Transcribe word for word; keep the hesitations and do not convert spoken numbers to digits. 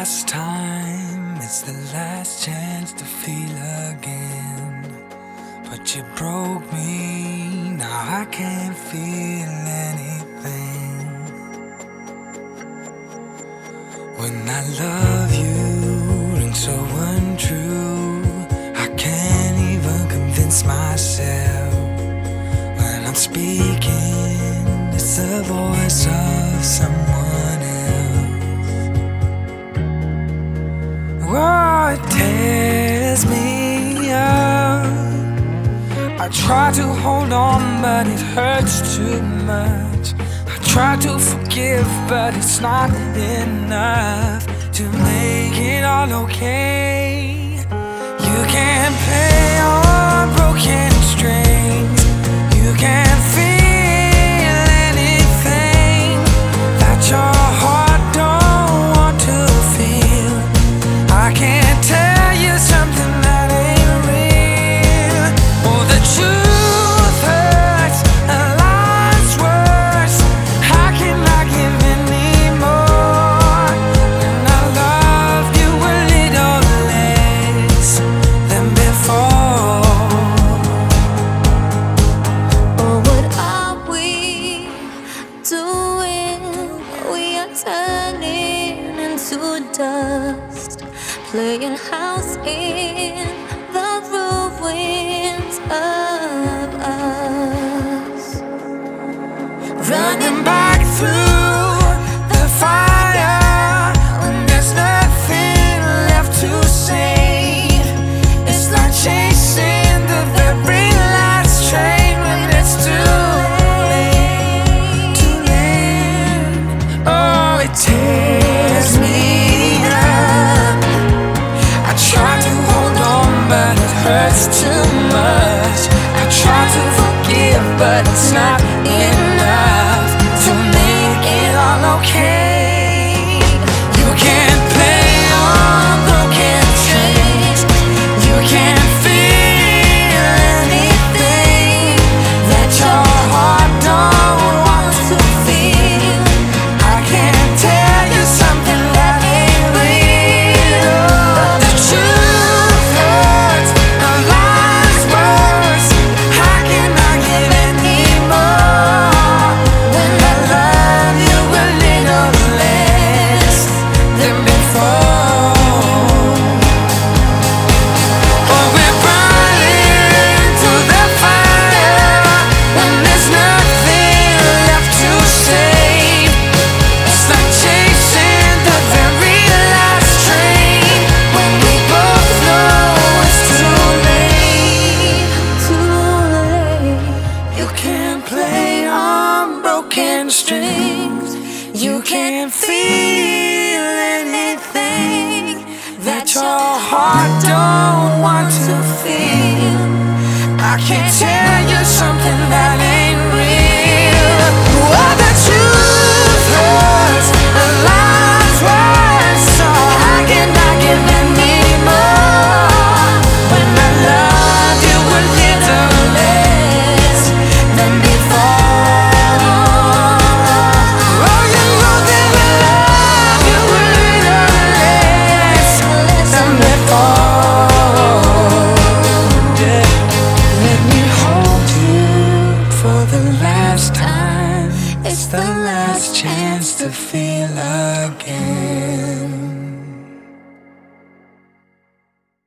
last time, it's the last chance to feel again. But you broke me, now I can't feel anything. When I love you, rings so untrue, I can't even convince myself. When I'm speaking, it's the voice of someone else. Oh, it tears me up. I try to hold on, but it hurts too much. I try to forgive, but it's not enough to make it all okay. You can't play on broken strings. You can't feel anything that your heart don't want to feel. I can't tell you something that ain't real. Oh, the truth hurts and life's worse. How can I give any more when I love you a little less than before? Oh, what are we doing? We are turning into dust, playing house in the ruins of us, Running back through the fire when there's nothing left to save. It's like chasing the very last train when it's too late, too late. Oh, it tears me up. I try to hold on, but it hurts too much. I try to forgive, but it's not enough to make it all okay. You can't play on broken strings. You can't feel anything that your heart don't want to feel. I can't tell you something that ain't real. The truth hurts and life's worse. How can I give any more when I love you a little less than before? Oh, we're burning through the fire when there's nothing left to save. It's like chasing the very last train when we both know it's too late. too late. You can't play on broken strings. You can't feel anything that your heart don't want to feel. I can't tell you something that ain't real. Oh, the truth hurts and life's worse. So how can I give any more when I love you a little less than before? Oh, you know that I love you a little less than before. Yeah. Let me hold you for the last time. It's the last chance to feel again.